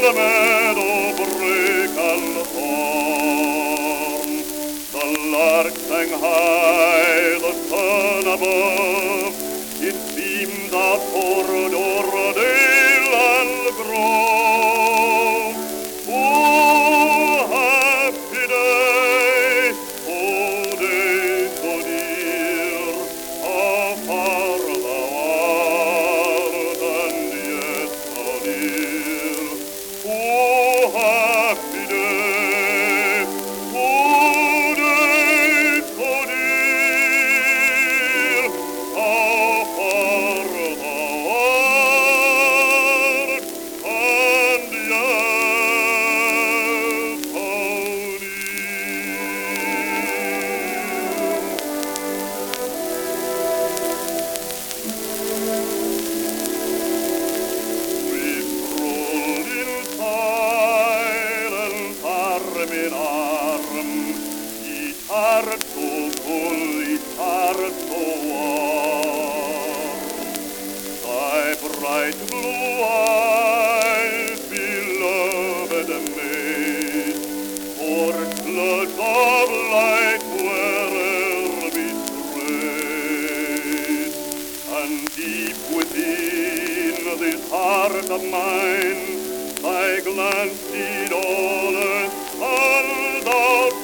the meadow break and thorn. The lark sang high, the sun above, it seemed that poured o'er dale and grove. Oh, happy day, oh day so dear, how far thou art, and yet so near. Oh, happy day, oh day so dear, how far thou art, and yet so near. We strolled in silence, arm in arm, each heart so full, each heart so warm. Thy bright blue eyes, beloved maid, pour floods of light where'er we strayed. And deep within this heart of mine, thy glance did all its hands out